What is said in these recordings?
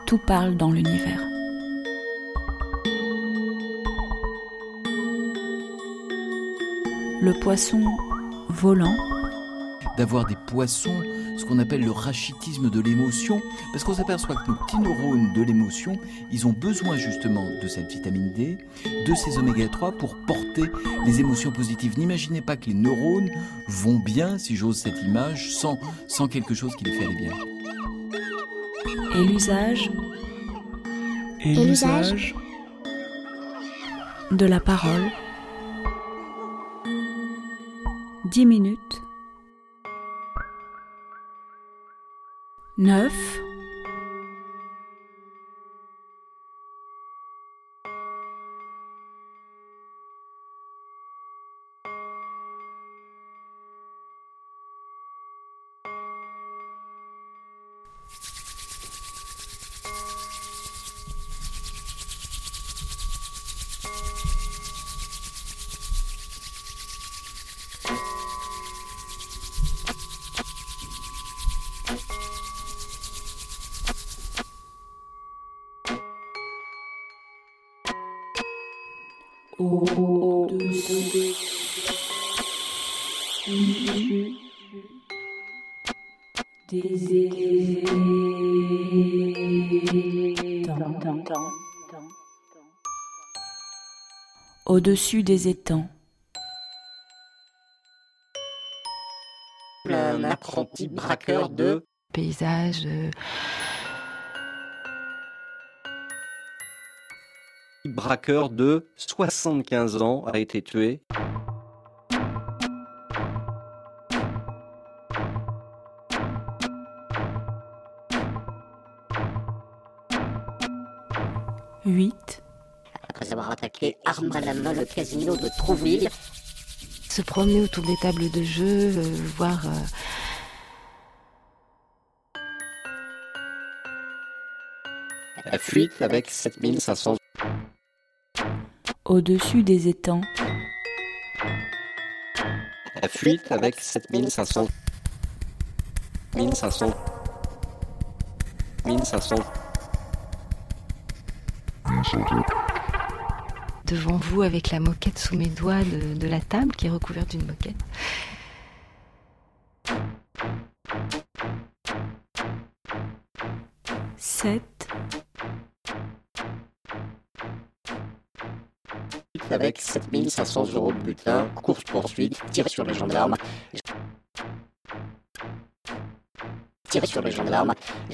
Tout parle dans l'univers. Le poisson volant. D'avoir des poissons, ce qu'on appelle le rachitisme de l'émotion, parce qu'on s'aperçoit que nos petits neurones de l'émotion, ils ont besoin justement de cette vitamine D, de ces oméga 3 pour porter les émotions positives. N'imaginez pas que les neurones vont bien, si j'ose cette image, sans quelque chose qui les fait aller bien. Et l'usage de la parole. 10 minutes. 9. Au-dessus des étangs. Au-dessus des étangs. Un apprenti braqueur de paysage. Braqueur de 75 ans a été tué. Après avoir attaqué arme à la main le casino de Trouville. Se promener autour des tables de jeu, voir... La fuite avec 7500. Au-dessus des étangs. La fuite avec 7500. 1500. 1500. Devant vous, avec la moquette sous mes doigts de la table qui est recouverte d'une moquette. Avec 7500 € de butin, course-poursuite, tir sur les gendarmes. Tirer sur les gendarmes.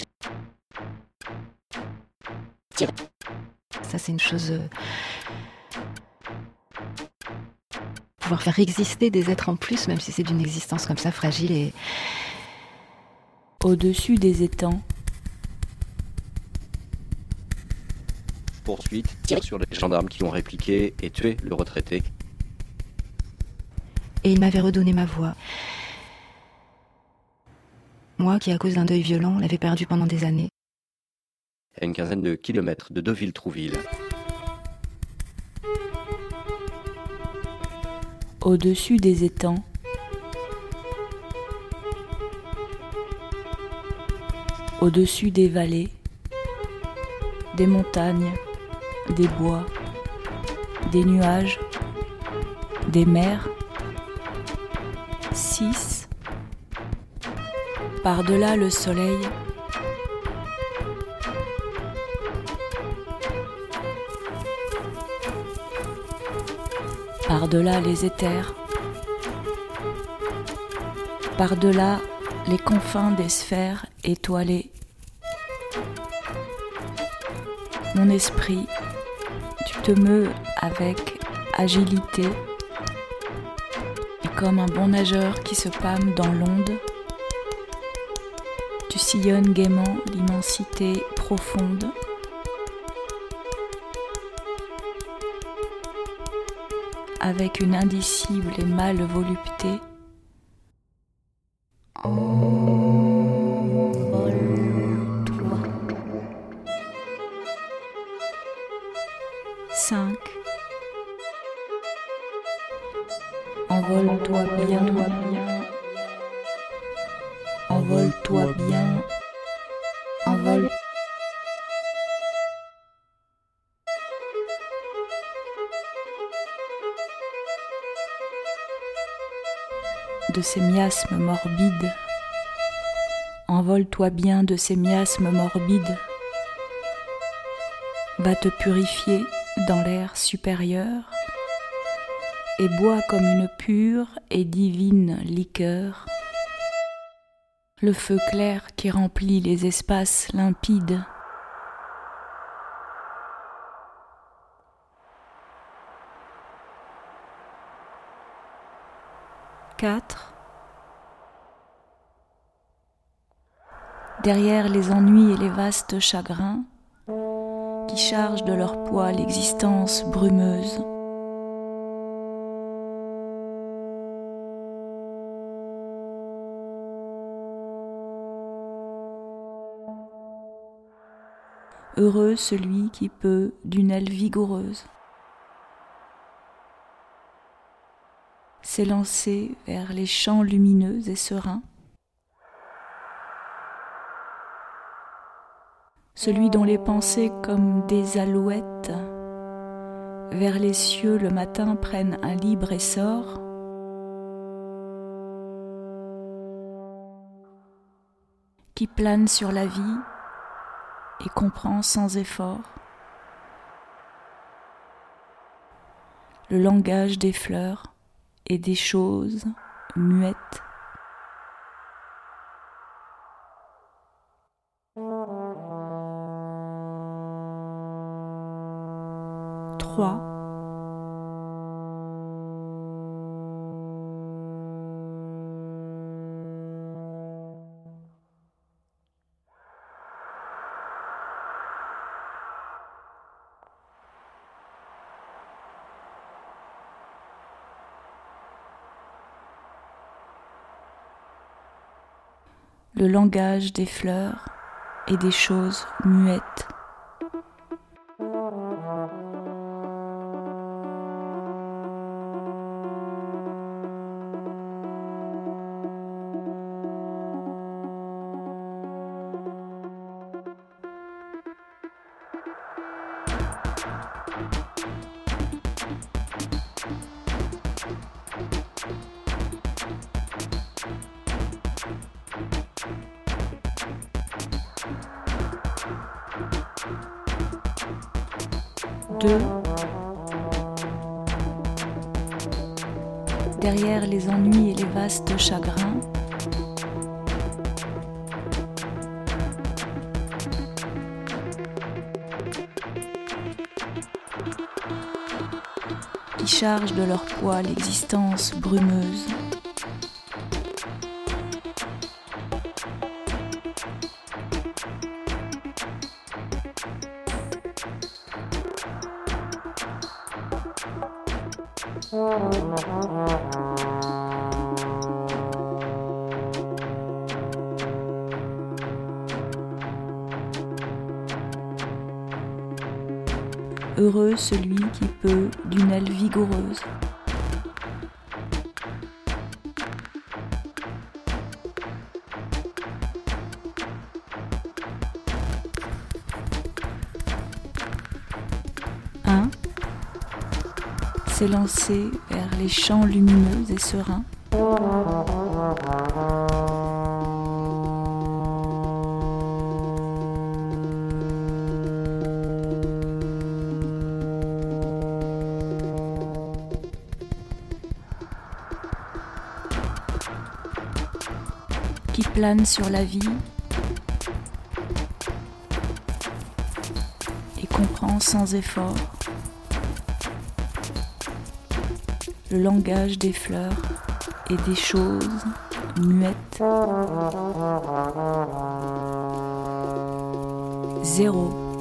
Ça, c'est une chose... pouvoir faire exister des êtres en plus, même si c'est d'une existence comme ça, fragile et... Au-dessus des étangs. Poursuite, tir sur les gendarmes qui ont répliqué et tué le retraité. Et il m'avait redonné ma voix. Moi qui, à cause d'un deuil violent, l'avais perdue pendant des années. À une quinzaine de kilomètres de Deauville-Trouville. Au-dessus des étangs. Au-dessus des vallées, des montagnes, des bois, des nuages, des mers. 6. Par-delà le soleil, par-delà les éthers, par-delà les confins des sphères étoilées. Mon esprit, tu te meus avec agilité et comme un bon nageur qui se pâme dans l'onde, tu sillonnes gaiement l'immensité profonde. Avec une indicible et mâle volupté. Envole-toi. 5. Envole-toi bien. Envole-toi bien. Envole. ces miasmes morbides. Envole-toi bien de ces miasmes morbides. Va te purifier dans l'air supérieur et bois comme une pure et divine liqueur le feu clair qui remplit les espaces limpides. Quatre. Derrière les ennuis et les vastes chagrins qui chargent de leur poids l'existence brumeuse. Heureux celui qui peut, d'une aile vigoureuse, s'élancer vers les champs lumineux et sereins. Celui dont les pensées comme des alouettes vers les cieux le matin prennent un libre essor. Qui plane sur la vie et comprend sans effort le langage des fleurs et des choses muettes. Trois. Le langage des fleurs et des choses muettes. Deux. Derrière les ennuis et les vastes chagrins, qui chargent de leur poids l'existence brumeuse. Heureux celui qui peut, d'une aile vigoureuse, s'élancer vers les champs lumineux et sereins. Qui plane sur la vie et comprend sans effort le langage des fleurs et des choses muettes. 0.